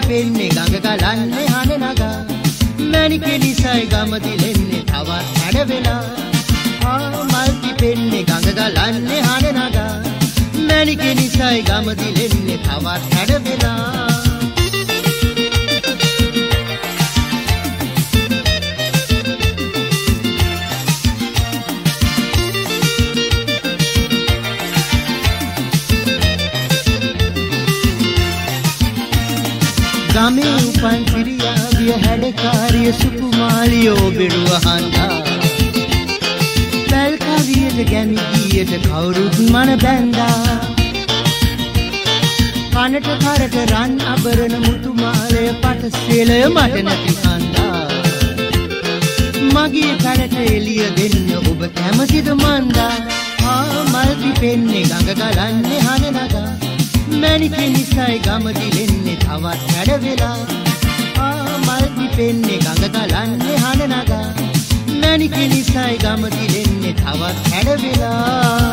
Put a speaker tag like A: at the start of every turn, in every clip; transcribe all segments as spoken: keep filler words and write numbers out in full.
A: පිපෙන්නේ ගඟ ගලන්නේ හන නගා මැණිකේ නිසයි ගම දිලෙන්නේ තවත් හැඩ වෙලා ආ මල් පිපෙන්නේ ගඟ ගලන්නේ හන නගා මැණිකේ නිසයි ගම දිලෙන්නේ තවත් හැඩ වෙලා ගමේ උපන් සිරියාවිය හැඩකාරිය සුකුමාලියෝ බෙරුව හන්දා පැල් කවියට ගැමි ගියට කවුරුත් මන බැන්දා කනට කරට රන් අබරන මුතුමාලය පට සෙලය මට නැති හන්දා මගේ කනට එළිය දෙන්න ඔබ කැමතිද මන්දා ආ මල් පිපෙන්නේ ගඟ ගලන්නේ හන නගා මැණිකේ නිසයි ගම දිලෙන්නේ තවත් හැඩ වෙලා ආ මල් පිපෙන්නේ ගඟ ගලන්නේ හන නගා මැණිකේ නිසයි ගම දිලෙන්නේ තවත් හැඩ වෙලා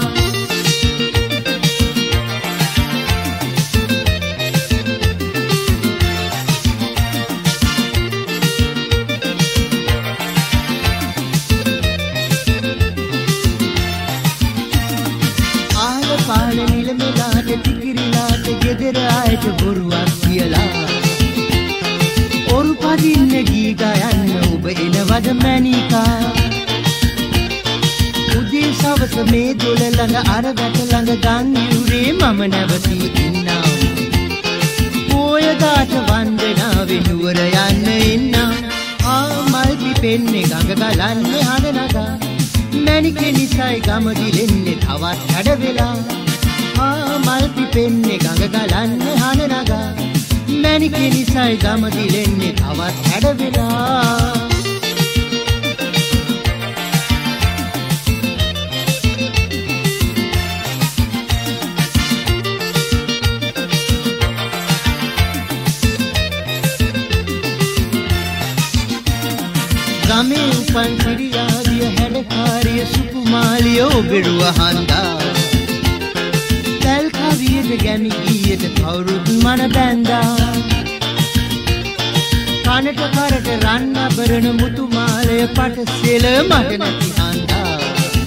A: ආල පාල නිල මෙලාට ටිකිරිලාට ගෙදර ආයට බොරුවක් කියලා ඔරු පදින්න ගී ගයන්න ඔබ එනවද මැණිකා උදේ සවස මේ දොළ ළඟ අර වැට ළඟ ගන් යුරේ මම නැවතී ඉන්නා පෝය දාට වන්දනාවේ නුවර යන්න එන්නා ආ මල් පිපෙන්නේ ගඟ ගලන්නේ හන නගා මැණිකේ නිසයි ගම දිලෙන්නේ තවත් හැඩ වෙලා ආ මල් පිපෙන්නේ ගඟ ගලන්නේ හන නගා මැණිකේ නිසයි ගම දිලෙන්නේ තවත් හැඩ වෙලා ගමේ උපන් සිරියාවිය හැඩකාරිය සුකුමාලියෝ බෙරුව හන්දා පැල් කවියට ගැමි ගියට කවුරුත් මන බැන්දා කනට කරට රන් අබරන මුතුමාලය පට සෙල මට නැති හන්දා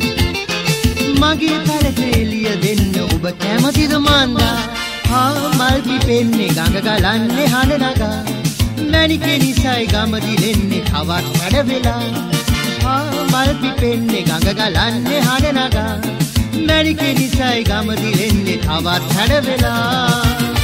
A: මගේ කලට එළිය දෙන්න ඔබ කැමතිද මන්දා ආ මල් පිපෙන්නේ ගඟ ගලන්නේ හන නගා මැණිකේ නිසයි ගම දිලෙන්නේ තවත් හැඩ වෙලා ආ මල් පිපෙන්නේ ගඟ ගලන්නේ හන නගා මැණිකේ නිසයි ගම දිලෙන්නේ තවත් හැඩ වෙලා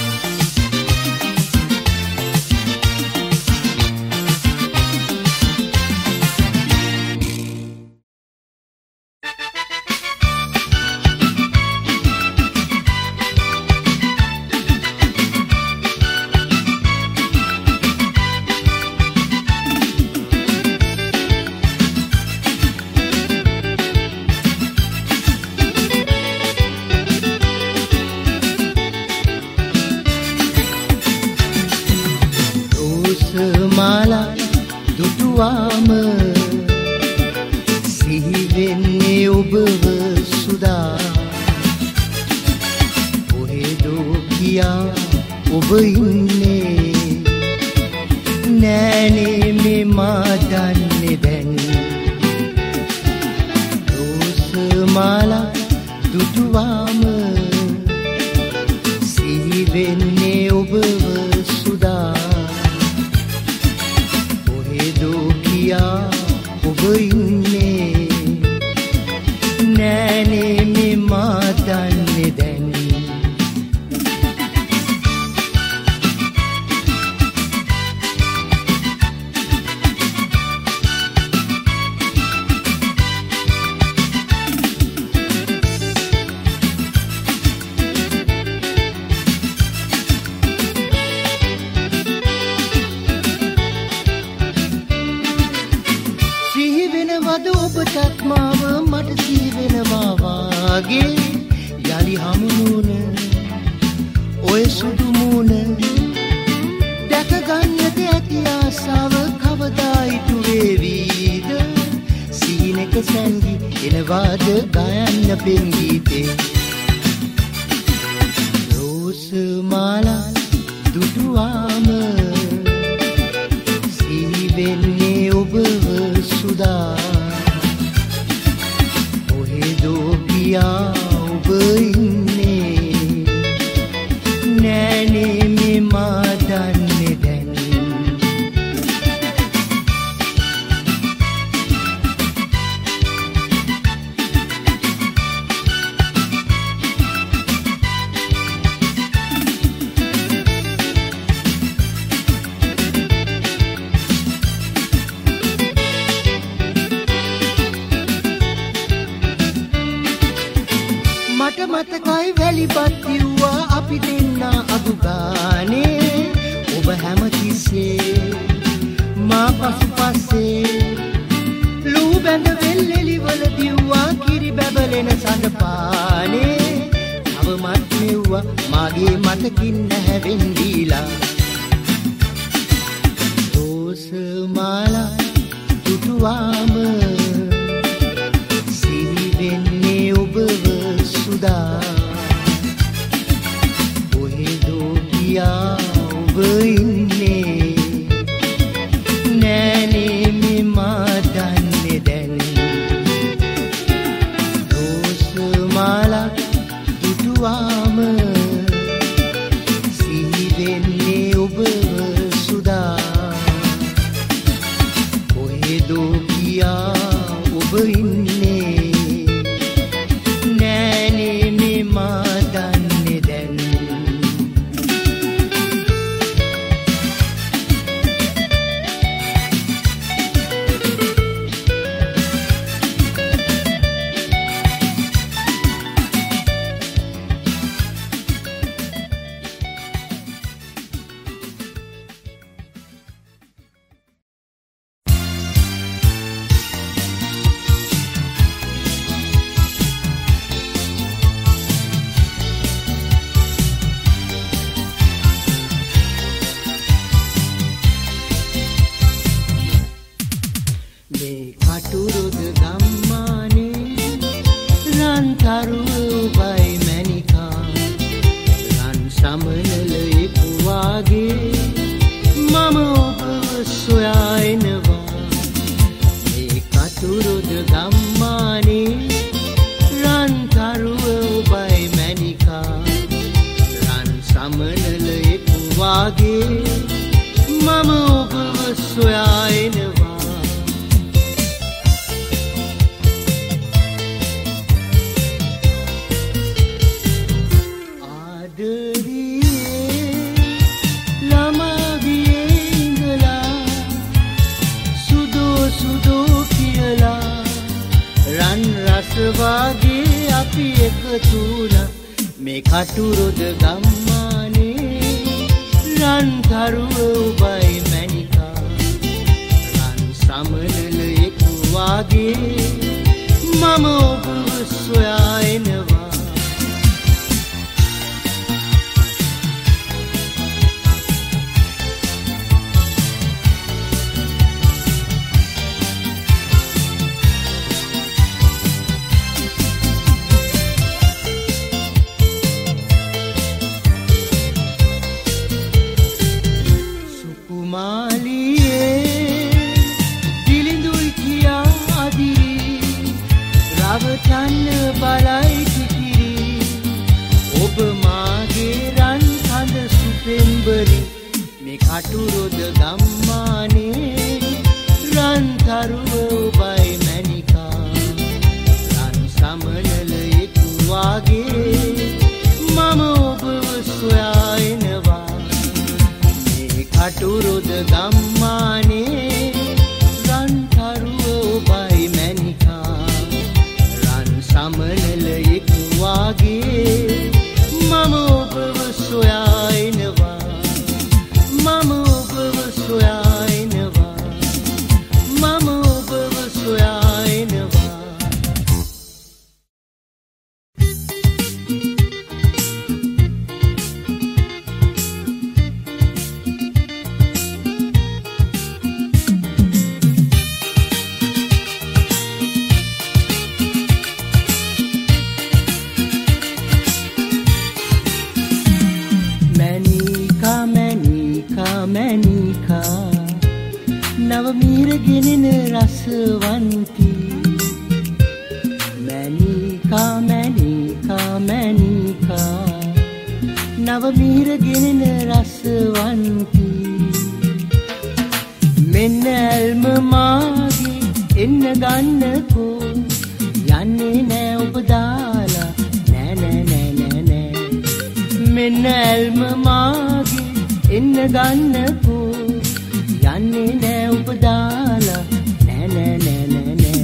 A: මාලා දුටුවාම සිහි වෙන්නේ ඔබව සුදා කොහෙදෝ කියා ඔබ ඉන්නේ නෑනේ මේ මා දන්නේ දැන් රෝස මාලා දුටුවාම සිහි වෙන්නේ ඔබව සුදා ඔබ ඉන්නේ නෑනේ මේ මා දන්නේ දැන් ඔබටත් මාව මට සීවෙනවා වාගේ යලි හමුුණ ඔය සුදු මූණ දැක ගන්නද ඇති ආසාව කවදා ඉටු වේවීද සීනක සැංගි එනවාද ගයන්න පෙම් ගීතේ රෝස මාලා දුටුවාම නෑනේ මේ මා දන්නේ දැන් මට මතකයි වැලිපත් කිව්වා අපි දෙන්න අඩු ගානේ ඔබ හැමතිස්සේ මා පසුපස්සේ ලූ බැඳ වෙල්ෙලි වල දිව්වා කිරි බැබලෙන සඳපානේ අවමත් මෙව්වා මාගේ මතකින් නැවෙන් දීලා රෝස මාලා දුටුවාම සිහි වෙන්නේ ඔබව සුදා කොහෙදෝ ගියා ඔබ ඉන්නේ නෑනේ මේ මා දන්නේ දැන් රෝස මාලා දුටුවාම සිහි වෙන්නේ ඔබව සුදා කොහෙදෝ ගියා ඔබ ඉන්නේ කටුරුද ගම්මානේ රන් තරුවයි මැනිකා රන් සමනල එක් වාගේ මම ඔබව සොයා එනවා මේ කටුරුද ගම්මානේ රන් තරුවයි මැනිකා රන් සමනල එක් වාගේ මම ඔබව සොයා එනවා වාගේ අපි එකතු වුණා මේ කටුරුද ගම්මානේ රන් තරුව ඔබයි මැනිකා රන් සමනල එක් වාගේ මම ඔබව සොයා එනවා රවටන්න බලයි කිකිරි ඔබ මාගේ රන් කඳ සුපෙම්බරි මේ කටුරුද ගම්මානේ රන් තරුව ඔබයි මැනිකා රන් සමනල එක් වාගේ මම ඔබව සොයා එනවා මේ කටුරුද ගම්මානේ රන් තරුව ඔබයි මැනිකා සමනල එක් වාගේ මම ඔබව සොයා එනවා මම ඔබව සොයා එනවා මම ඔබව සොයා එනවා මැනිකා නව මීරගෙනෙන රසවන්ති මැනිකා මැනිකා මැනිකා නව මීර ගෙනෙන රසවන්ති මෙන්න ඇල්ම මාගේ එන්න ගන්නකෝ යන්නේ නෑ ඔබ දාලා නෑ නෑ නෑ නෑ නෑ මෙන්න ඇල්ම මාගේ එන්න ගන්නකෝ යන්නේ නෑ ඔබ දාලා නෑ නෑ නෑ නෑ නෑ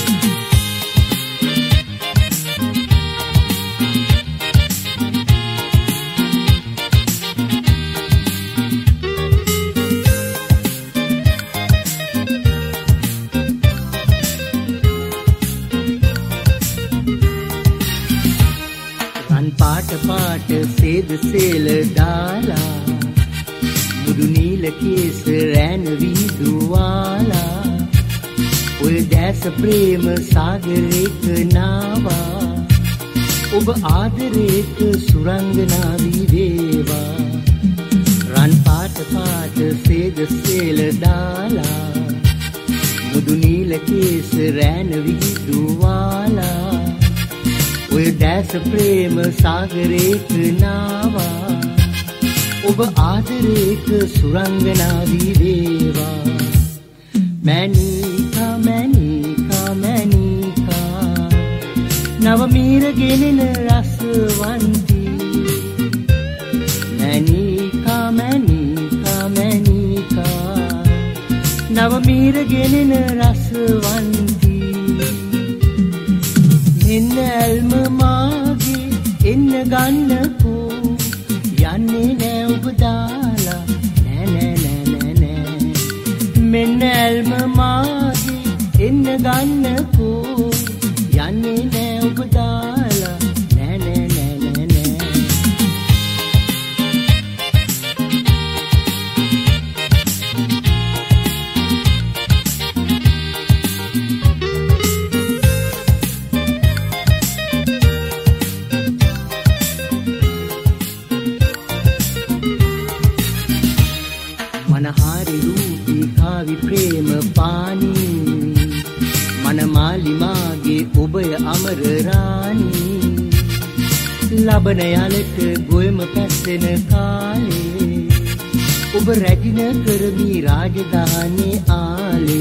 A: පාට පාට සේද සේල දාලා මුදු නීල කේස රැන විදුවාලා ඔය දැස ප්‍රේම සාගරේක නාවා ඔබ ආදරේක සුරංගනා වේවා රන් පාට පාට සේද සේල දාලා මුදු නීල කේස රැන විදුවාලා ඔය දැස ප්‍රේම සාගරේක නාවා ඔබ ආදරේක සුරංගනා වේවා මැනිකා මැනිකා මැනිකා නව මීර ගෙනෙන රසවන්ති මැනිකා මැනිකා මැනිකා නව මීර ගෙනෙන රසවන්ති එන්න ඇල්ම මාගේ එන්න ගන්නකෝ යන්නේ නෑ ඔබ දාලා නෑ නෑ නෑ නෑ නෑ මෙන්න ඇල්ම මාගේ එන්න ගන්නකෝ යන්නේ නෑ ඔබ දාලා නෑ නෑ නෑ නෑ නෑ मनहारी रूपी कावि प्रेम पानी मनमाली मागे उभय अमर रानी लबन यालट गोयम पैसेन काले उब रजिन करमी राजधानी आले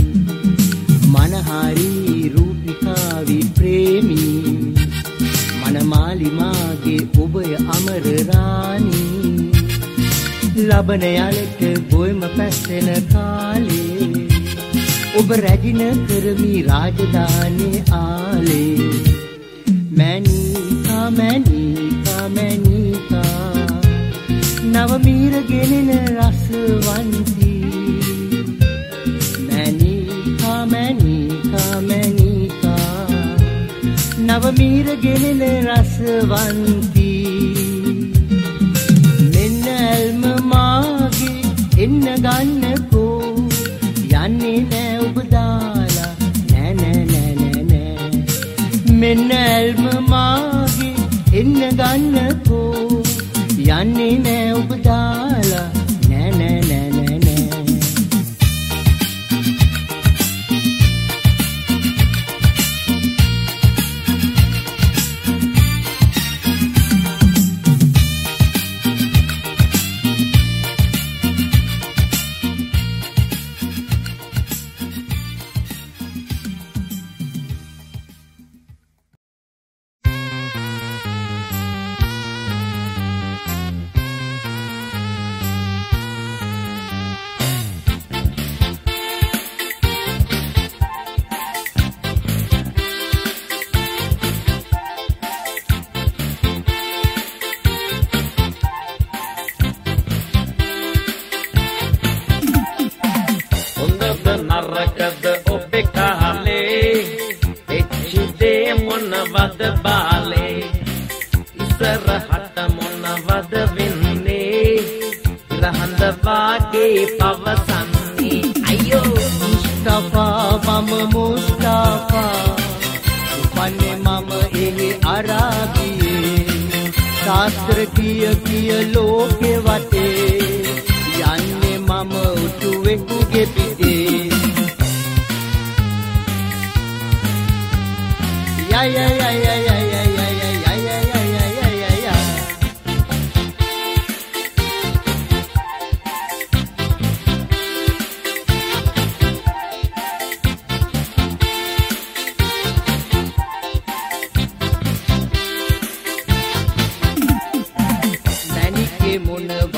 A: मनहारी रूपी कावि प्रेमी मनमाली मागे उभय अमर रानी ලබන යාලට ගොයම පැස්සෙන කාලේ ඔබ රැජින කරමි රාජධානී ආලේ මැනිකා මැනිකා මැනිකා නව මීර ගෙනෙන රසවන්ති මැනිකා මැනිකා මැනිකා නව මීර ගෙනෙන රසවන්ති ඇල්ම මාගේ එන්න ගන්නකෝ යන්නේ නෑ ඔබ දාලා නෑ නෑ නෑ නෑ නෑ මෙන්න ඇල්ම මාගේ එන්න ගන්නකෝ යන්නේ නෑ ඔබ දාලා නෑ නෑ නෑ නෑ නෑ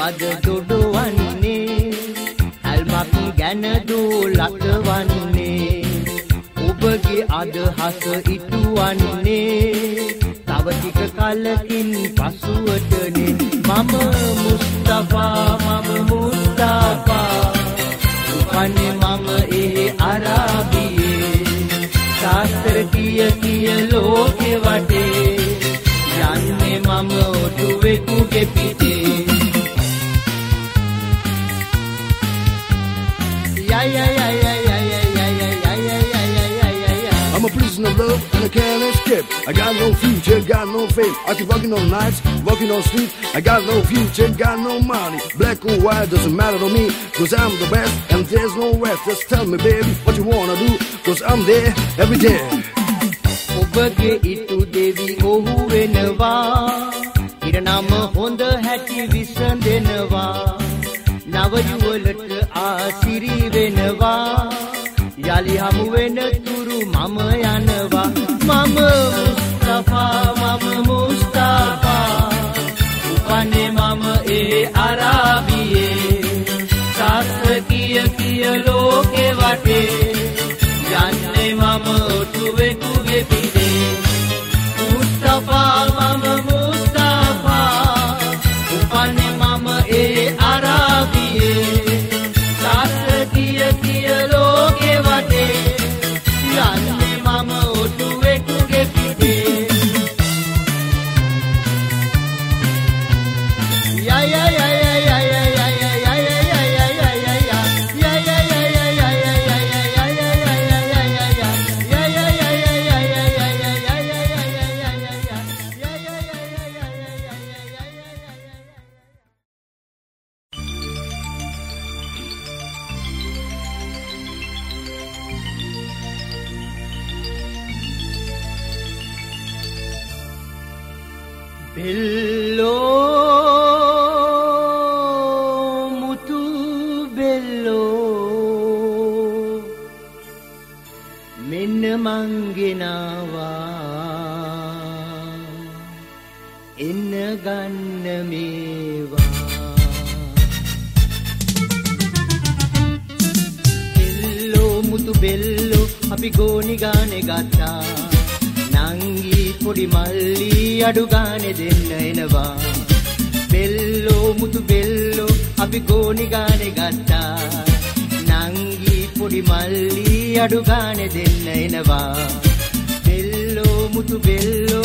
A: වද දොඩවන්නේ ඇල්මක් ගැන දෝලක් වන්නේ ඔබගේ අදහස ඉටුවන්නේ තව ටික කලකින් පසුවටනේ මම මුස්තෆා මම මුස්තෆා උපන්නේ මම ඒ අරාබියේ සාස්ත්‍ර කිය කිය ලෝකෙ වටේ යන්නේ මම ඔටුවෙකුගේ පිටේ යා යා යා යා
B: I'm a prisoner of love and I can't escape. I got no future, got no fame. I keep walking on nights, walking on streets. I got no future, got no money. Black or white doesn't matter to me, cause I'm the best and there's no rest. Just tell me baby what you wanna do, cause I'm there every day.
A: ඔබගේ ඉතු දෙවි ඔහු වෙනවා ඉරනම හොඳ හැටි විසඳෙනවා නව යුවලට ආසිරි වෙනවා යලි හමු වෙන තුරු මම යනවා මම මුස්තෆා මම මුස්තෆා උපන්නේ මම ඒ අරාබියේ සාස්ත්‍ර කිය කිය ලෝකෙ වටේ යන්නේ මම ඔටුවෙකුගේ පිටේ මුස්තෆා මම මුස්තෆා උපන්නේ මම ඒ අරාබියේ සාස්ත්‍ර කිය කිය ලෝකෙ වටේ යන්නේ මම ඔටුවෙකුගේ පිටේ යා යා යා යා යා Bello mutu bello menna mangenawa enna ganna mewa bello mutu bello api goni gane gatta nangi podi malli adu gane denna enawa bello mutu bello api goni gane gatta nangi podi malli adu gane denna enawa bello mutu bello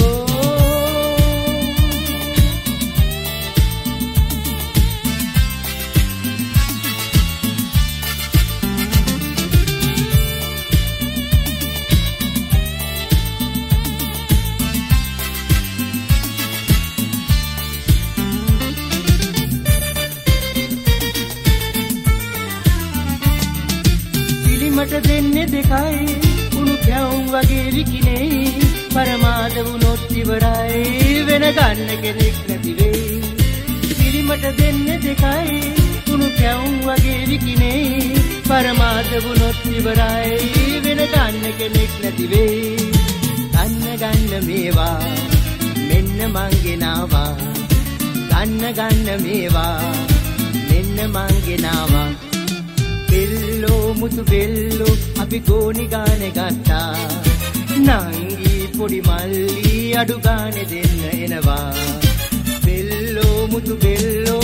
A: මට දෙන්නේ දෙකයි උණු කැවුම් වගේ විකිනේ පරමාද වුණොත් ඉවරයි වෙන ගන්න කෙනෙක් නැති වෙයි පිළිමට දෙන්නේ දෙකයි උණු කැවුම් වගේ විකිනේ පරමාද වුණොත් ඉවරයි වෙන ගන්න කෙනෙක් නැති වෙයි ගන්න ගන්න මේවා මෙන්න මං ගෙනාවා ගන්න ගන්න මේවා මෙන්න මං ගෙනාවා bello mutu bello api goni gane gatta nangi podi malli adu gane denna enawa bello mutu bello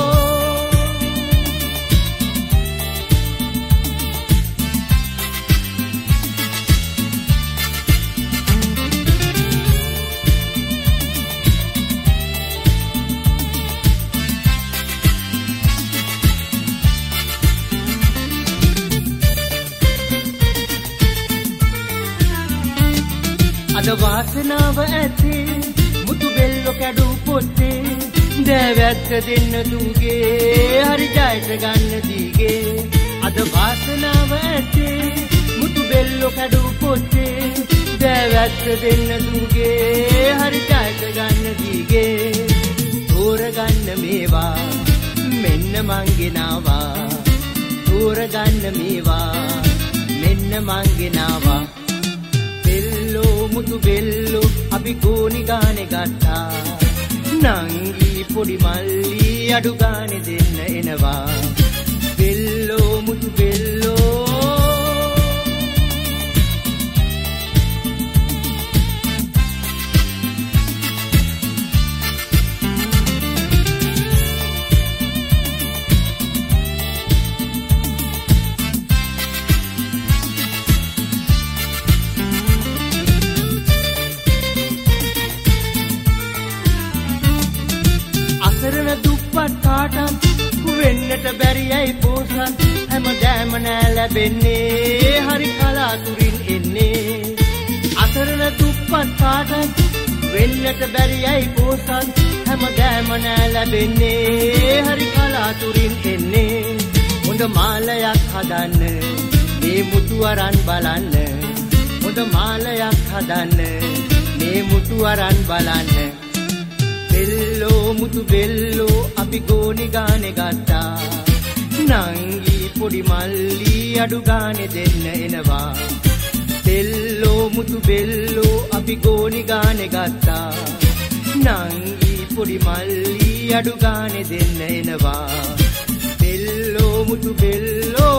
A: අද වාසනාව ඇතේ මුතු බෙල්ලෝ කැඩු පොත්තේ දැවැත්ත දෙන්න දුගේ හරි ජයට ගන්න දීගේ අද වාසනාව ඇතේ මුතු බෙල්ලෝ කැඩු පොත්තේ දැවැත්ත දෙන්න දුගේ හරි ජයට ගන්න දීගේ තෝරගන්න මේවා මෙන්න මං ගෙනාවා තෝරගන්න මේවා මෙන්න මං ගෙනාවා bello mutu bello api goni gane gatta නංගි පොඩි මල්ලි අඩු ගානේ දෙන්න එනවා බෙල්ලෝ මුතු බෙල්ලෝ අසරණ දුප්පත් කාටත් වෙන්නට බැරියයි පෝසත් හැමදාම නෑ ලැබෙන්නේ හරි කලාතුරින් එන්නේ අසරණ දුප්පත් කාටත් වෙන්නට බැරියයි පෝසත් හැමදාම නෑ ලැබෙන්නේ හරි කලාතුරින් එන්නේ හොඳ මාලයක් හදන්න මේ මුතු අරන් බලන්න හොඳ මාලයක් හදන්න මේ මුතු අරන් බලන්න බෙල්ලෝ මුතු බෙල්ලෝ අපි ගෝනි ගානේ ගත්තා නංගි පොඩි මල්ලි අඩු ගානේ දෙන්න එනවා බෙල්ලෝ මුතු බෙල්ලෝ අපි ගෝනි ගානේ ගත්තා නංගි පොඩි මල්ලි අඩු ගානේ දෙන්න එනවා බෙල්ලෝ මුතු බෙල්ලෝ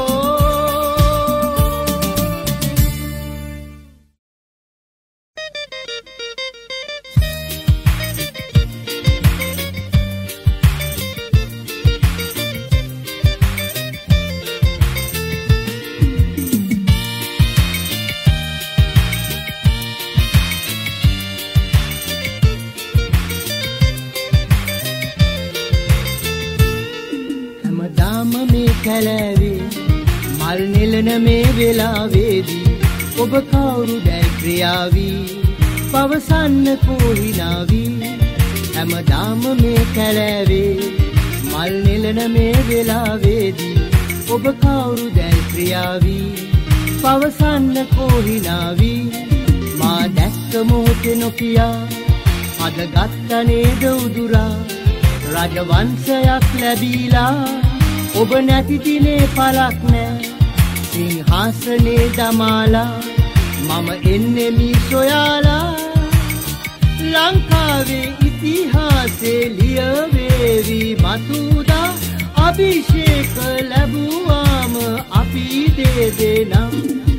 A: කැලෑවේ මල් නෙලන මේ වෙලාවේදී ඔබ කවුරුදැයි ක්‍රියාවී පවසන්න කොහිනාවී හැමදාම මේ කැලෑවේ මල් නෙලන මේ වෙලාවේදී ඔබ කවුරුදැයි ක්‍රියාවී පවසන්න කොහිනාවී මා දැක්ක මොහොතේ නොකියා අද ගත්ත නේද උදුරා රජවංශයක් ලැබීලා ඔබ නැති දිනේ පලක් නෑ සිංහාසනේ දමාලා මම එන්නේ මී සොයාලා ලංකාවේ ඉතිහාසේ ලියවේවි මතුදා අභිෂේක ලැබුවාම අපි දෙදෙනා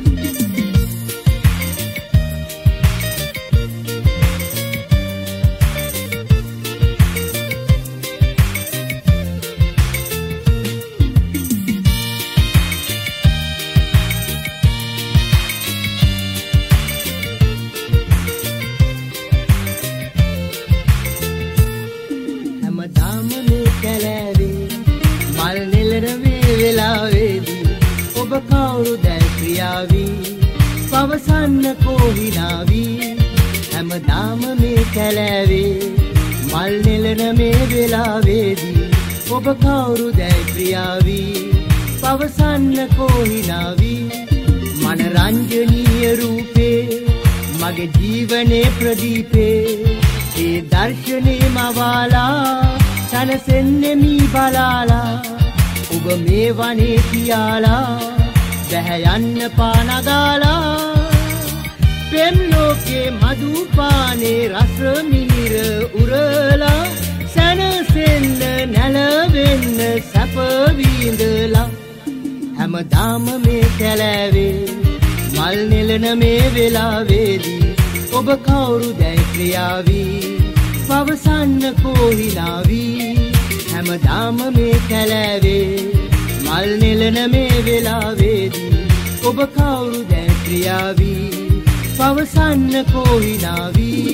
A: ඔබ කවුරුදැයි ක්‍රියාවී පවසන්න කොහිනාවී හැමදාම මේ කැලෑවේ මල් නෙලන මේ වෙලාවේදී ඔබ කවුරුදැයි ක්‍රියාවී පවසන්න කොහිනාවී මනරංජනීය රූපේ මගේ ජීවනේ ප්‍රදීපේ ඒ දර්ශනේ මවාලා සනසෙන්නේ මී බලාලා ඔබ මේ වනේ කියාලා බැහැ යන්න පානගාලා පෙම් ලෝකේ මදුපානේ රස මිහිර උරලා සනසෙන්න නැලවෙන්න සැප විඳලා හැමදාම මේ කැලෑවේ මල් නෙලන මේ වෙලාවේදී ඔබ කවුරුදැයි ක්‍රියාවී පවසන්න කොහිනාවී හැමදාම මේ කැලෑවේ මල් නෙලන මේ වෙලාවේදී ඔබ කවුරුදැයි ක්‍රියාවී පවසන්න කොහිනාවී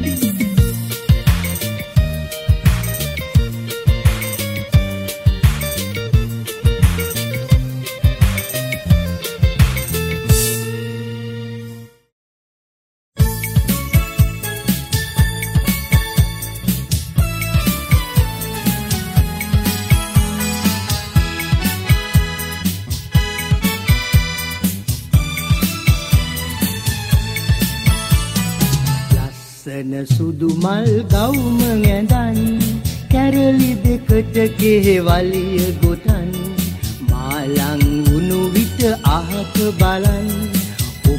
A: සුදු මල් ගවුම ඇඳන් කැරලි දෙකට කෙහෙවලිය ගොතන් මාලං වුණු විට අහක බලන්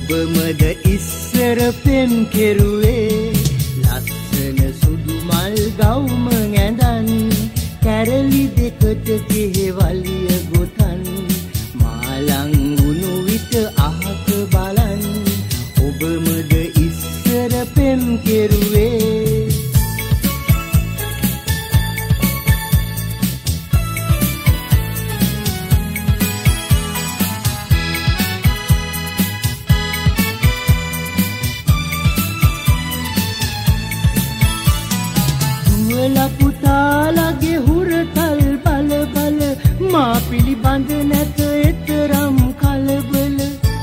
A: ඔබමද ඉස්සර පෙම් කෙරුවේ ලස්සන සුදු මල් ගව් මඟඳන් කැරලි දෙකට කෙහෙවලිය ගොතන් මාලං වුණු විට අහක බලන් ඔබමද ඉස්සර පෙම් කෙරුවේ පුතාලගේ හුරතල් බල බල මා පිළිබඳ නැත එතරම් කලබල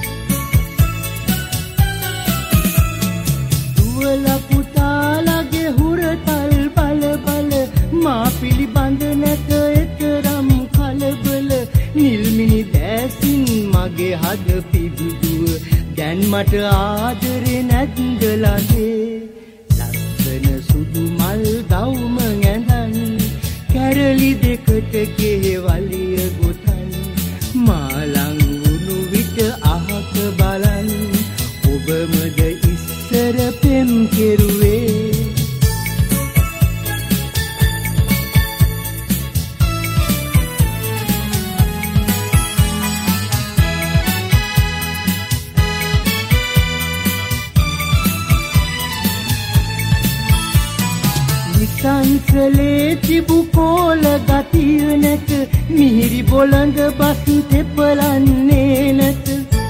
A: දුවල පුතාලගේ හුරතල් බල බල මා පිළිබඳ නැත එතරම් කලබල නිල්මිනි දැසින් මගේ හද පිබිදුව දැන් මට ආදරේ නැද්දලගේ සුදු මල් ගව් මඟඳන් කැරලි දෙකට කෙහෙවලිය ගොතන් මාලං වුණු විට අහක බලන් ඔබමද ඉස්සර පෙම් කෙරුවේ සංසලේ තිබු කෝල ගතිය නැත මිහිරි බොළඳ බස් තෙපලන්නේ නැත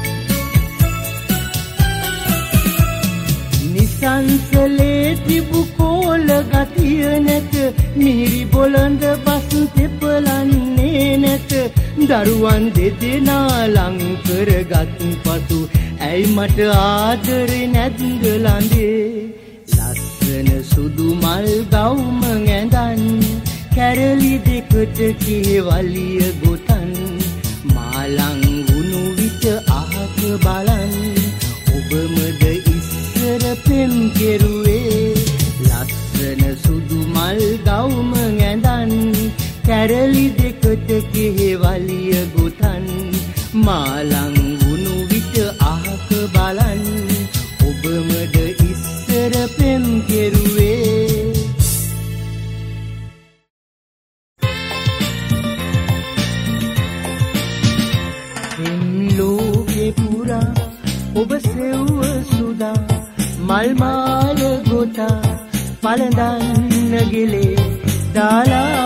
A: නිසංසලේ තිබු කෝල ගතිය නැත මිහිරි බොළඳ බස් තෙපලන්නේ නැත දරුවන් දෙදෙනා ලං කරගත් පසු ඇයි මට ආදරේ නැද්ද ළඟේ ලස්සන සුදු මල් ගව් මඟඳන් කැරලි දෙකට කෙහෙවලිය ගොතන් මාලං වුණු විට අහක බලන් ඔබමද ඉස්සර පෙම් කෙරුවේ ලස්සන සුදු මල් ගව් මඟඳන් කැරලි දෙකට කෙහෙවලිය ගොතන් මාලං වුණු විට අහක බලන් ඔබමද ඉස්සර පෙම් කෙරුවේ එම් ලෝකේ පුරා ඔබ සෙව්ව සුදා මල් මාල ගොතා පළඳන්න ගෙලේ දාලා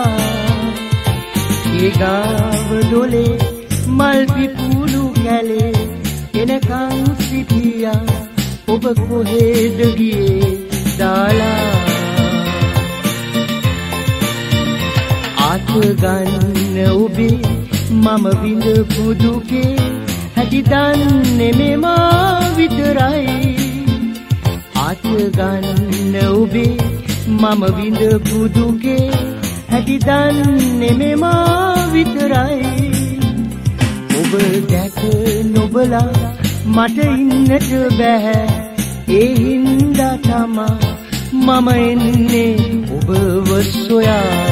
A: ඒ ගාව දොලේ මල් පිපුණු කැලේ එනකන් සිටියා ඔබ කොහෙද ගියේ දාලා ආත ගන්න ඔබේ මම විඳපු දුකේ හැටි දන්නේ මෙමා විතරයි ආත ගන්න ඔබේ මම විඳපු දුකේ හැටි දන්නේ මෙමා විතරයි ඔබ දැක නොබලා මට ඉන්නට බැහැ ඒ හින්දා තමා මම එන්නේ ඔබව සොයා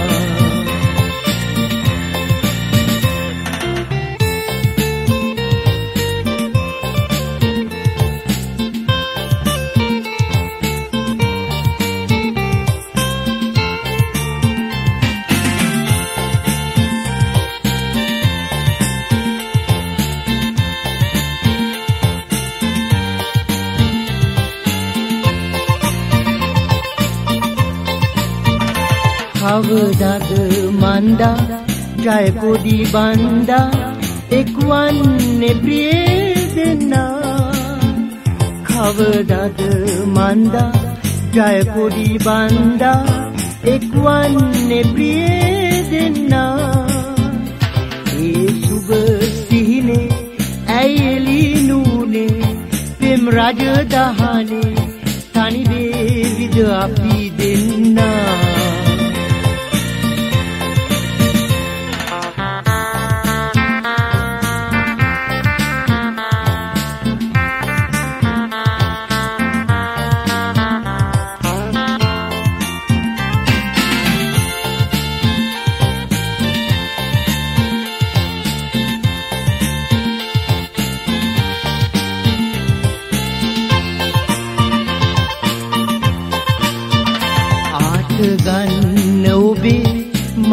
A: කවදාද මන්දා ජය කොඩි බන්දා එක්වන්නේ ප්‍රිය දෙන්නා කවදාද මන්දා ජය කොඩි බන්දා එක්වන්නේ ප්‍රිය දෙන්නා ඒ සුබ සිහිනේ ඇයිලි නූනේ පෙම් රජදහනේ තනි වේවිද අපි දෙන්නා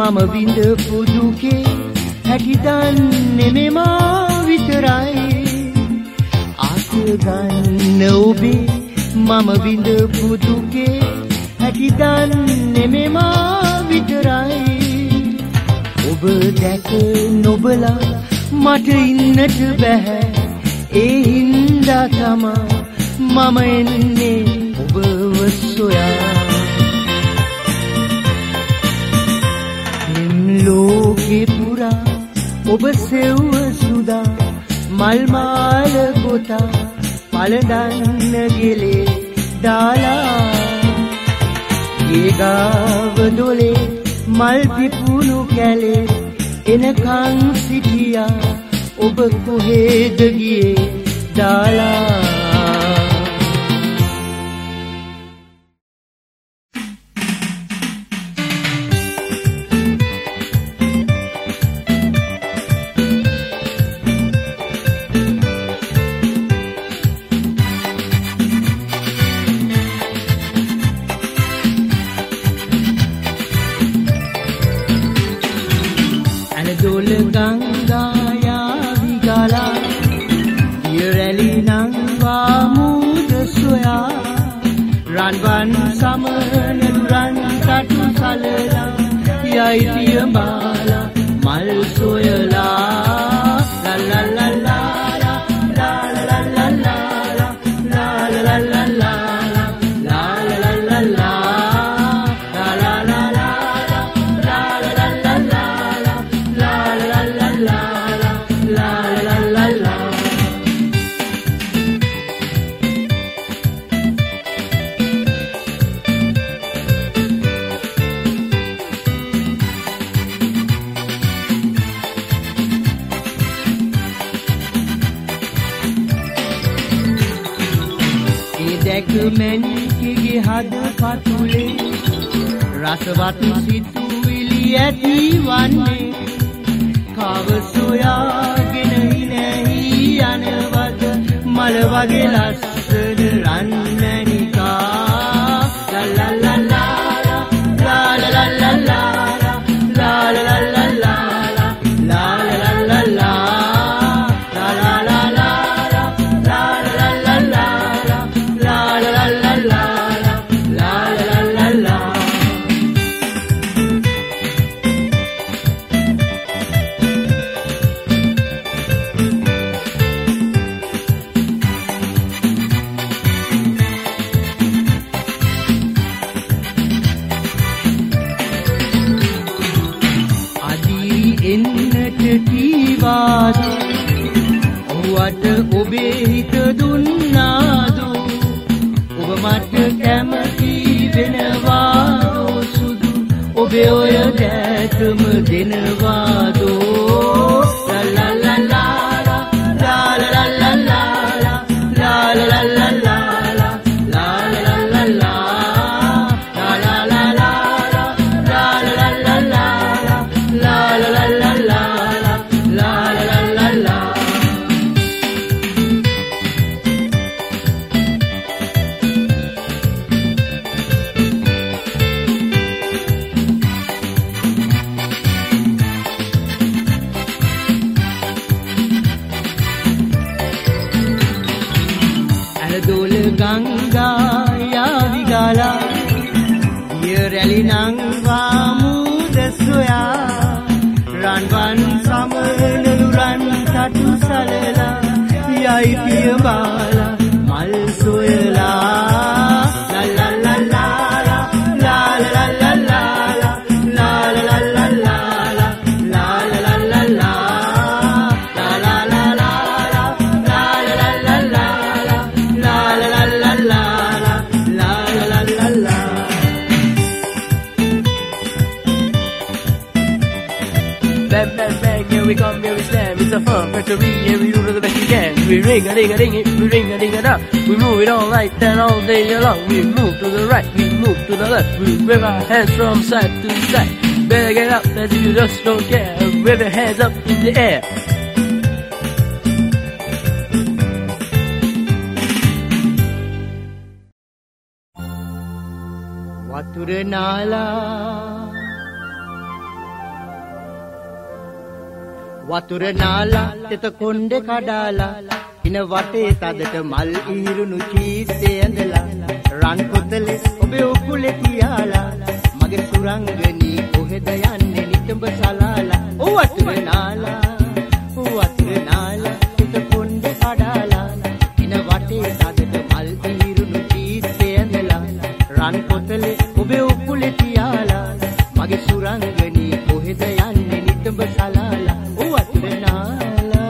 A: මම විඳපු දුකේ හැටි දන්නේ මෙමා විතරයි ආස ගන්න ඔබේ මම විඳපු දුකේ හැටි දන්නේ මෙමා විතරයි ඔබ දැක නොබලා මට ඉන්නට බෑ ඒ හින්දා තමා මම එන්නේ ඔබව සොයා ලෝකේ පුරා ඔබ සෙව්ව සුදා මල් මාල ගොතා පළඳන්න ගෙලේ දාලා ඒ ගාව දොලේ මල් පිපුණු කැලේ එනකන් සිටියා ඔබ කොහෙද ගියේ දාලා
C: Wave our hands from side to side. Better get up as you just don't care. Wave your hands up in the air.
A: Watura nala වතුර නාලා තෙත කොණ්ඩේ කඩාලා ඉන වටේ තදට මල් ඊරුණු චීත්තේ ඇඳලා රන් පොතලේ ඔබේ උකුලේ තියාලා මගේ සුරංගනී කොහෙද යන්නේ නිතඹ සලාලා ඔව් වතුර නාලා ඔව් වතුර නාලා තෙත කොණ්ඩේ කඩාලා ඉන වටේ තදට මල් ඊරුණු චීත්තේ ඇඳලා රන් පොතලේ ඔබේ උකුලේ තියාලා මගේ සුරංගනී කොහෙද යන්නේ නිතඹ සලාලා ඔව් වතුර නාලා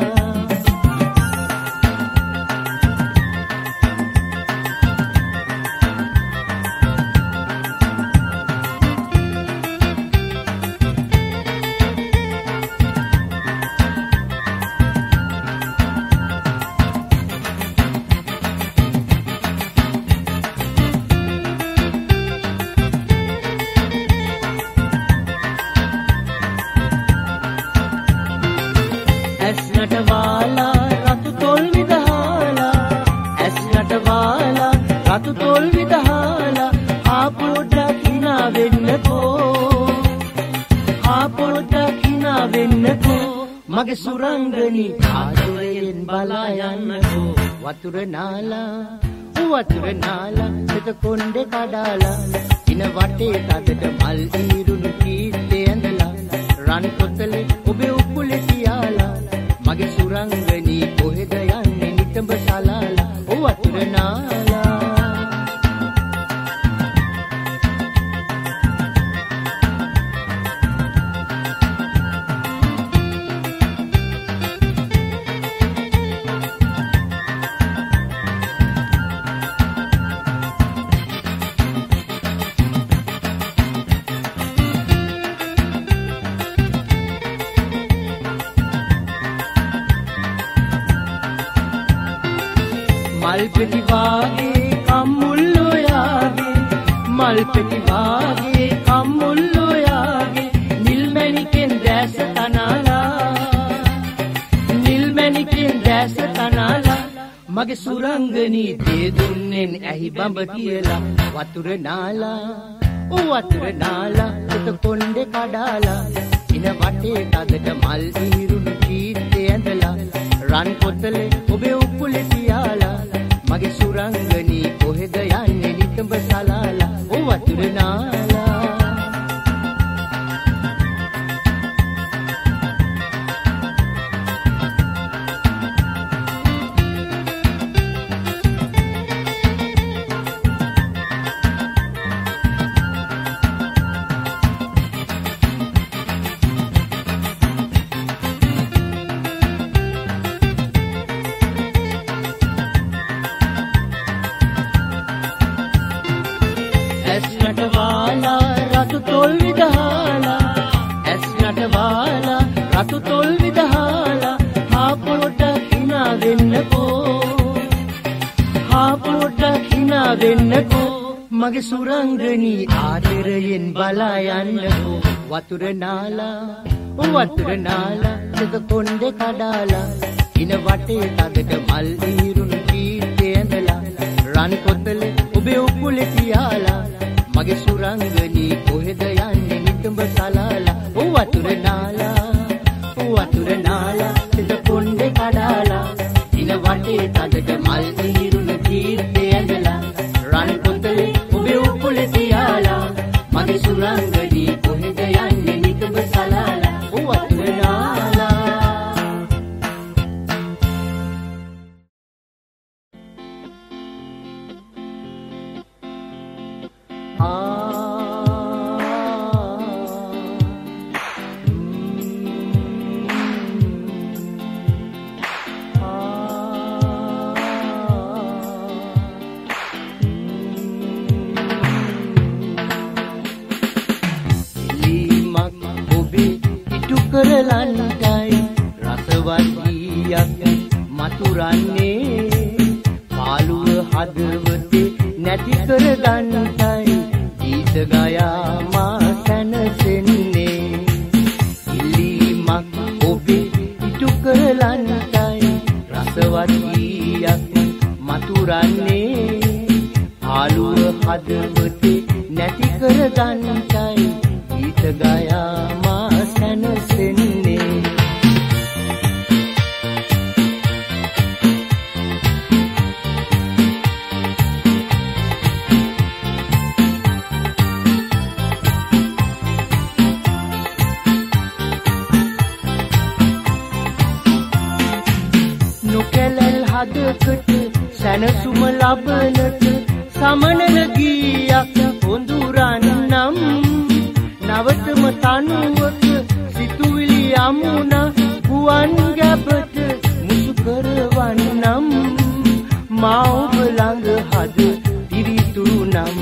A: මගේ සුරංගනී ආදරයෙන් බලා යන්නකෝ වතුර නාලා වතුර නාලා තෙත කොණ්ඩේ කඩාලා ඉන වටේ තදට මල් ඊරුණු කීත්තේ ඇඳලා රන් පොතලේ ඔබේ උකුලේ තියාලා මගේ සුරංගනී කොහෙද යන්නේ නිතඹ සලාලා වතුර නාලා මල් පෙති වාගේ කම්මුල්ලෝ යාගේ මල් පෙති වාගේ කම්මුල්ලෝ යාගේ නිල් මැණිකෙන් දැස තනලා නිල් මැණිකෙන් දැස තනලා මගේ සුරංගනී දේ දුන්නෙන් ඇහි බඹ කියලා වතුර නාලා ඔව් වතුර නාලා තෙත කොණ්ඩේ කඩාලා ඉන වටේ තදට මල් ඊරුණු චීත්තේ ඇඳලා රන් පොතලේ ඔබේ උකුලේ තියාලා මගේ සුරංගනී කොහෙද යන්නේ නිතඹ සලාලා ඔව් වතුර නාලා රතු තොල් විදහාලා හාපොට හිනා වෙන්නකෝ හාපොට හිනා වෙන්නකෝ මගේ සුරංගනී ආදරයෙන් බලා යන්නකෝ වතුර නාලා වතුර නාලා තෙත කොණ්ඩේ කඩාලා ඉන වටේ තදට මල් ඊරුණු කීත්තේ ඇඳලා රන් පොතලේ ඔබේ උකුලේ තියාලා මගේ සුරංගනී කොහෙද යන්නේ නිතඹ සලාලා වතුර නාලා වතුර නාලා තෙත කොණ්ඩේ කඩාලා ඉන වටේ තදට මල් ඊරුණු කීත්තේ ඇඳලා රන් පොතලේ ඔබේ උකුලේ තියාලා මගේ සුරංගනී කොහෙද යන්නේ නිතඹ සලාලා වතුර නාලා කරලන්ටයි රසවත්ියක් මතුරන්නේ පාළුව හදවතේ නැති කර ගන්නටයි ගීත ගයා මා සැනසෙන්නේ ඉල්ලීමක් ඔබේ ඉටු කරලන්ටයි රසවත්ියක් මතුරන්නේ පාළුව හදවතේ නැති කර ගන්නටයි ගීත ගයා මා සැනසෙන්නේ හදකට සැනසුම ලබනට සමනල ගීයක් හොඳුරන්නම් නවතම තනුවක සිතුවිලි යමුණ ගුවන් ගැබට මුසු කරවන්නම් මා ඔබ ළඟ හද පිරිතුරු නම්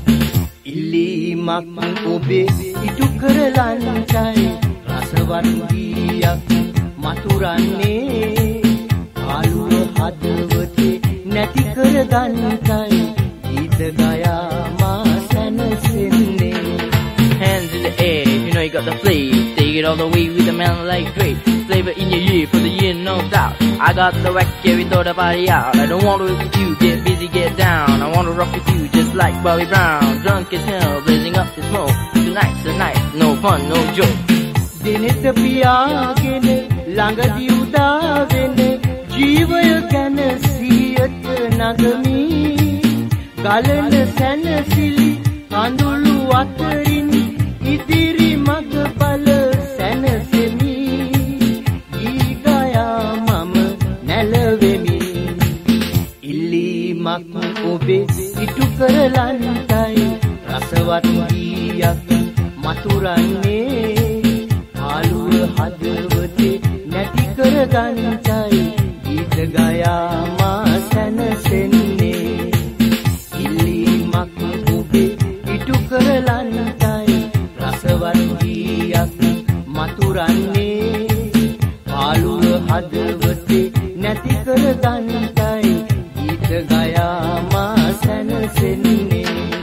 A: ඉල්ලීමක් ඔබේ ඉටු කරලන්ටයි රසවත් ගීයක් මතුරන්නේ ආලුව හදවතේ නැති කරගන්නයි ගීත ගයා මා සැනසෙන්නේ.
C: Hands in the air, you know you got the flavor. Take it all the way with a man like Drake. Flavor in your ear for the year, no doubt. I got the rack, yeah, we throw the party out. I don't want to with you, get busy, get down. I want to rock with you just like Bobby Brown. Drunk as hell, blazing up the smoke. Tonight's the night, no fun, no joke.
A: දිනෙත පියාගෙන ළඟදී උදාවෙන ජීවය ගැන සියත නගමි ගලන සැනසිලි කඳුළු අතරින් ඉදිරි මඟ බල සැනසෙමි ගීගයා මම නැලවෙමි ඉල්ලීමක් ඔබේ ඉටු කරලන්ටයි රසවත් ගීයක් මතුරන්නේ ආලුව හදවතේ නැති කරගන්නයි ගීත ගයා මා සැනසෙන්නේ ඉල්ලීමක් ඔබේ ඉටු කරලන්ටයි රසවත් ගීයක් මතුරන්නේ ආලුව හදවතේ නැති කරගන්නයි ගීත ගයා මා සැනසෙන්නේ.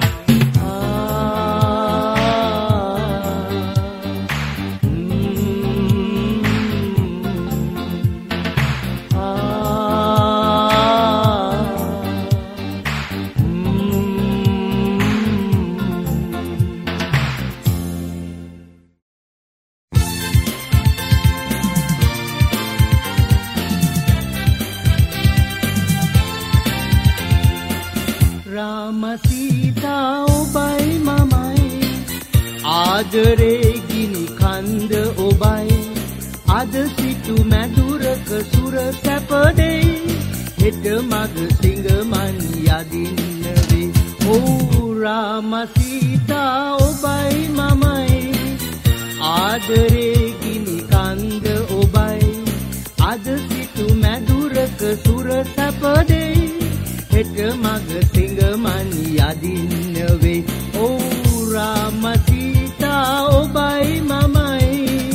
A: ආදරේ ගිනි කන්ද ඔබයි අද සිටු මැදුරක සුර සැපදෙයි හෙට මග සිඟමන් යදින්න වේ ඕ රාම සීතා ඔබයි මමයි ආදරේ ගිනි කන්ද ඔබයි අද සිටු මැදුරක සුර සැපදෙයි හෙට මග සිඟමන් යදින්න වේ ඕ රාම සීතා ඔබයි මමයි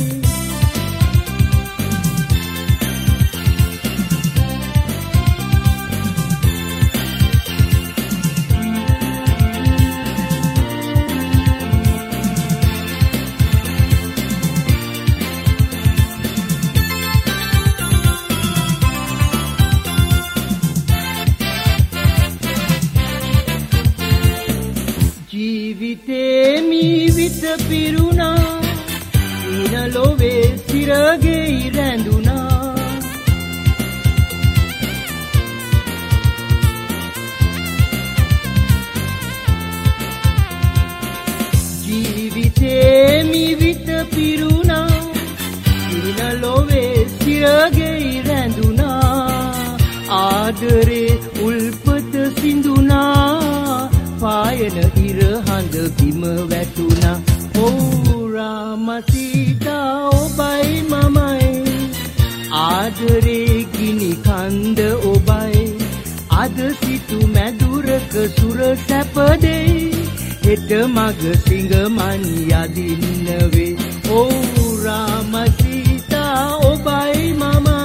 A: ජීවිතේ මීවිත පිරුණා ඉන ලොවේ සිරගේ රැඳුණා ජීවිතේ මීවිත පිරුණා ඉන ලොවේ සිරගේ රැඳුණා ආදරේ උල්පත සිඳුණා පායන ඉර හඳ බිම වැටුණා ඕ රාම සීතා ඔබයි මමයි ආදරේ ගිනි කන්ද ඔබයි අද සිටු මැදුරක සුර සැපදෙයි හෙට මග සිඟමන් යදින්න වේ ඕ රාම සීතා ඔබයි මමයි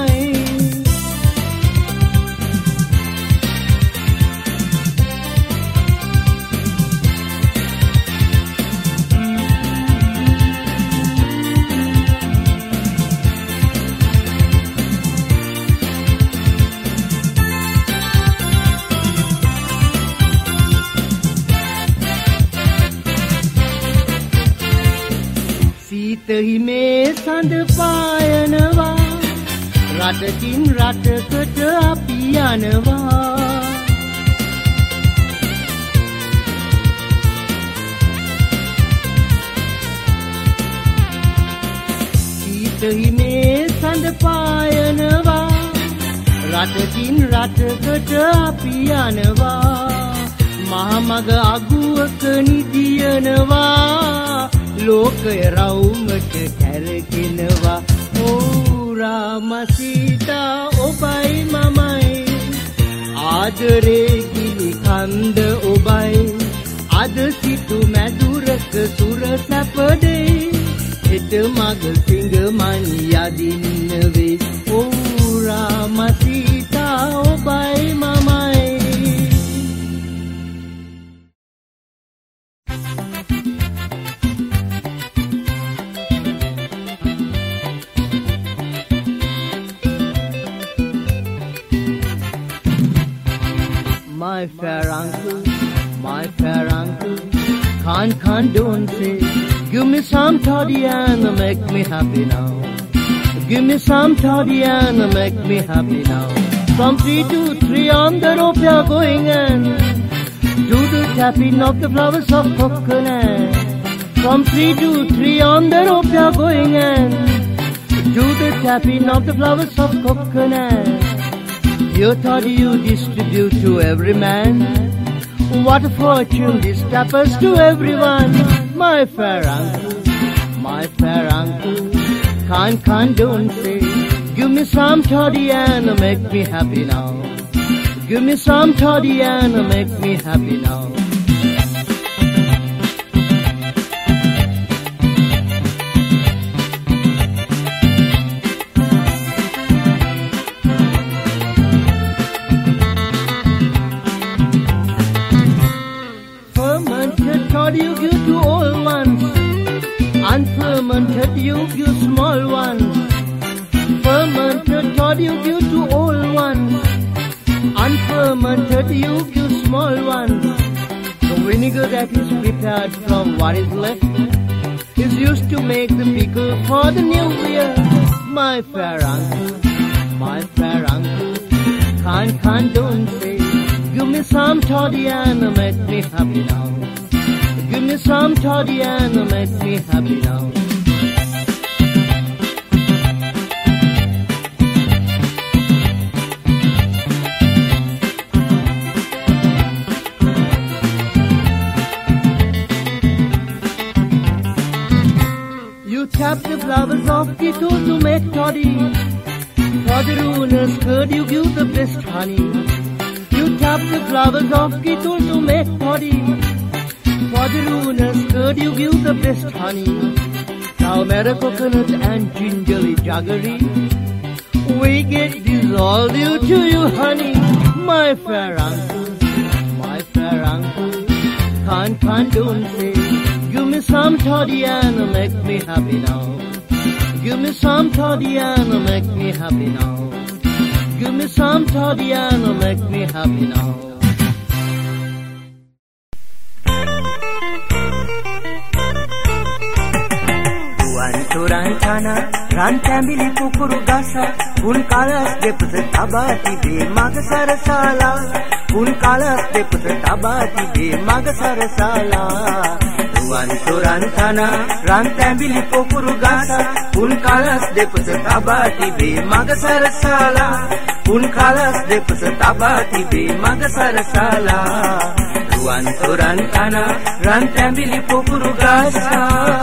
A: හිමේ සඳ පායනවා රටකින් රටකට අපි යනවා සීත හිමේ සඳ පායනවා රටකින් රටකට අපි යනවා මහමග අගුවක නිදියනවා ලෝකය රවුමට කැරකෙනවා ඕ රාමසීතා ඔබයි මමයි ආදරේ ගිලි කන්ද ඔබයි අද සිටු මැදුරක සුර සැපදේ හෙට මග සිඟමන් යදින්න වේ ඕ රාමසීතා ඔබයි මමයි My fair uncle, my fair uncle, can't, can't, don't say, give me some toddy and make me happy now. Give me some toddy and make me happy now. From three to three on the rope you're going and do the tapping of the flowers of coconut. From three to three on the rope you're going and do the tapping of the flowers of coconut. You thought you distribute to every man. What a fortune this tappers to everyone. My fair uncle, my fair uncle, can't, can't, don't say, give me some toddy and make me happy now. Give me some toddy and make me happy now. You give to old ones, unfermented you give small ones. Fermented thought you give to old ones, unfermented you give small ones. The vinegar that is prepared from what is left is used to make the pickle for the new year. My fair uncle, my fair uncle, can't, can't, don't say, give me some toddy and make me happy now. Give me some toddy and make me happy now. You tap the flowers of the tool to make toddy. For the ruinous curd you give the best honey. You tap the flowers of the tool to make toddy. For the ruinous curd you give the best honey. Now mera coconut and gingerly jaggery, we get dissolved due to you honey. My fair uncle, my fair uncle, can't, can't, don't say, give me some toddy and make me happy now. Give me some toddy and make me happy now. Give me some toddy and make me happy now.
D: Turantana, Rantamili Kukuru Gasa, Unkalas de Putabati de Magasarasala, Unkalas de Putabati de Magasarasala. Tuan Turantana, Rantamili Kukuru Gasa, Unkalas de Putabati de Magasarasala, Unkalas de Putabati de Magasarasala. Tuan Turantana, Rantamili Kukuru Gasa.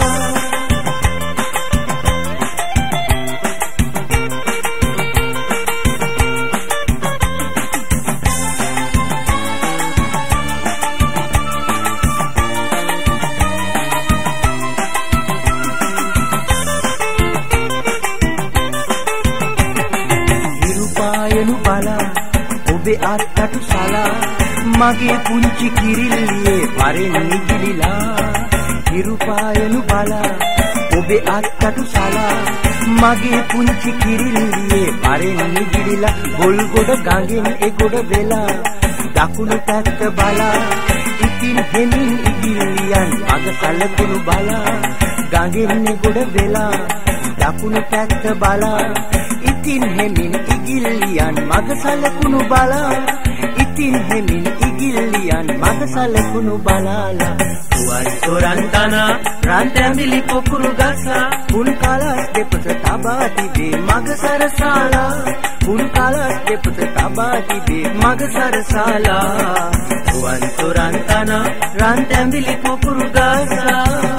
D: අත්තට සලා මගේ පුංචි කිරිල්ලියේ වරෙන් නිගිලිලා හිරුපායනු බලා ඔබේ අත්තට සලා මගේ පුංචි කිරිල්ලියේ වරෙන් නිගිලිලා ගොල් ගොඩ ගඟෙන් එගොඩ වෙලා දකුණු පැත්ත බලා ඉතින් හෙමින් ඉගිල්ලියන් මග සලකුණු බලා ගඟෙන් එගොඩ වෙලා දකුණු පැත්ත බලා ඉතින් හෙමින් ඉගිල්ලියන් මග සලකුණු බලා ඉතින් හෙමින් ඉගිල්ලියන් මග සලකුණු බලාලා තුවල් තොරන්තන රන්තැඹිලි පොකුරු ගසා උන් කලස් දෙපස තබා තිබේ මග සරසාලා පුන් කලස් දෙපස තබා තිබේ මග සරසාලා රුවන් තොරන් තන රන් තැඹිලි පුපුරු ගසා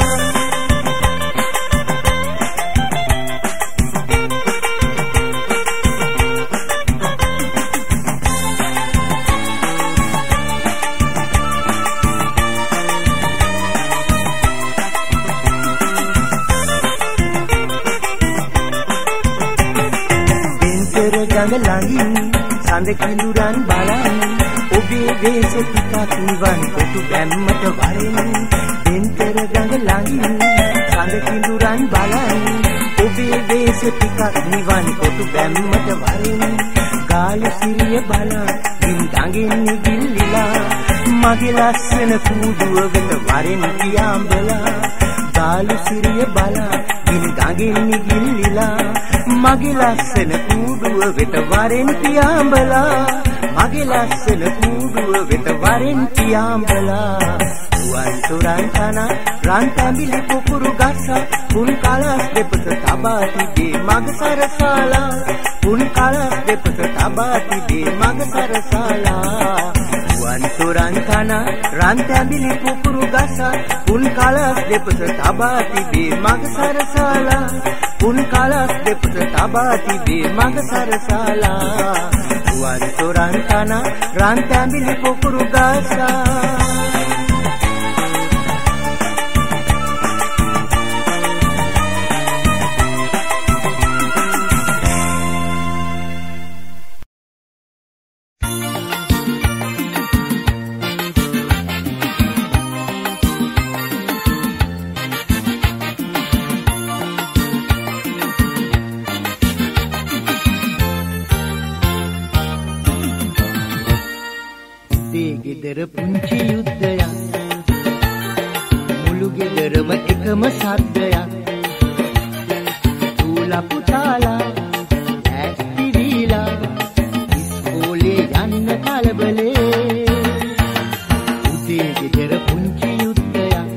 A: ළඟින් සඳ කිඳුරන් බලන් ඔබේ වේස ටිකක් නිවන් කොටු බැම්මට වරින් දෙන්තර ගඟ ළඟින් සඳ කිඳුරන් බලන් ඔබේ වේස ටිකක් නිවන් කොටු බැම්මට වරින් ගාලු සිරිය බල දින් ගඟින් නිගිල්ලිලා මගේ ලස්සන කූඩුව වෙත වරින් පියාඹලා ගාලු සිරිය බල දින් ගඟින් නිගිල්ලිලා මගේ ලස්සන කූඩුව වෙත වරෙන් පියාඹලා මගේ ලස්සන කූඩුව වෙත වරෙන් පියාඹලා රුවන් තොරන් තන රන් තැඹිලි පුපුරු ගස පුන් කලස් දෙපස තබා තිබේ මග සරසාලා පුන් කලස් දෙපස තබා තිබේ මග සරසාලා රුවන් තොරන් තන රන් තැඹිලි පුපුරු ගස පුන් කලස් දෙපස තබා තිබේ මග සරසාලා පුන් කලස් දෙපස තබා තිබේ මග සරසාලා රුවන් තොරන් තන රන් තැඹිලි පුපුරු ගසා ගෙදර පුංචි යුද්ධයක් මුළු ගෙදරම එකම සද්දයක් දූලා පුතාලා ඇස්ති දීලා ඉස්කෝලේ යන්න කලබලේ උදේ ගෙදර පුංචි යුද්ධයක්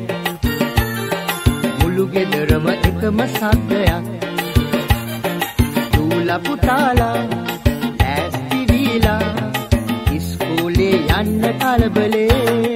A: මුළු ගෙදරම එකම සද්දයක් දූලා පුතාලා ඇස්ති දීලා යන්න කලබලේ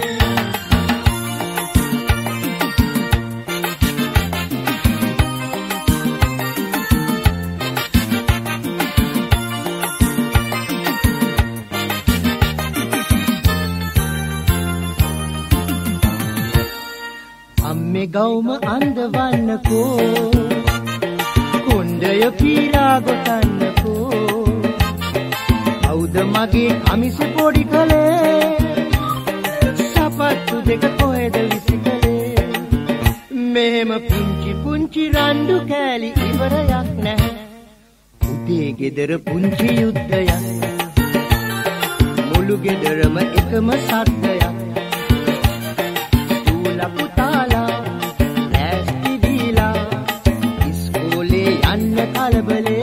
A: අම්මේ ගවුම අඳවන්නකෝ කොණ්ඩය පීරා ගොතන්නකෝ කවුද මගේ කමිස පොඩි කලේ සපත්තු දෙක කොහෙද විසිකලේ මෙහෙම පුංචි පුංචි රණ්ඩු කෑලි ඉවරයක් නැහැ උදේ ගෙදර පුංචි යුද්ධයක් මුළු ගෙදරම එකම සද්දයක් දූලා පුතාලා ඇස්ති දීලා ඉස්කෝලේ යන්න කලබලේ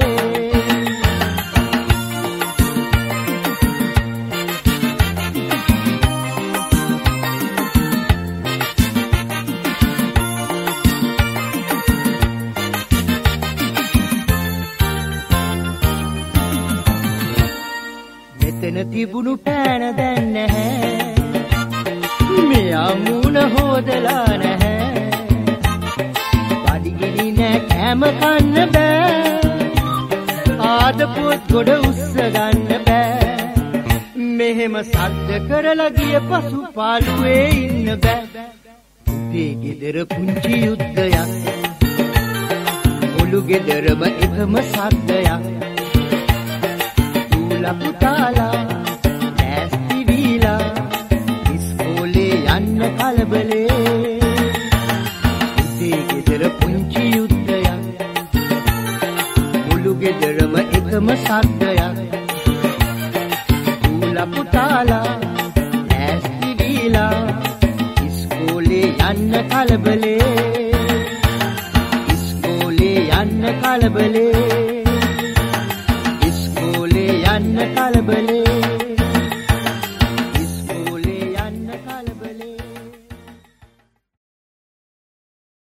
A: මෙතන තිබුණු පෑන දැන් නැහැ මෙයා මූණ හොදලා නැහැ බඩගිනි නෑ කැම කන්න බෑ ආදපොත් ගොඩ උස්ස ගන්න බෑ මෙහෙම සද්ද කරලා ගිය පසු පාළුවේ ඉන්න බෑ උදේ ගෙදර පුංචි යුද්ධයක් මුළු ගෙදරම එකම සද්දයක් දූලා පුතාලා ඇස්ති දීලා ඉස්කෝලේ යන්න කලබලේ උදේ ගෙදර පුංචි යුද්ධයක් මුළු ගෙදරම එකම සද්දයක් දූලා පුතාලා ඇස්ති දීලා ඉස්කෝලේ යන්න කලබලේ ඉස්කෝලේ යන්න කලබලේ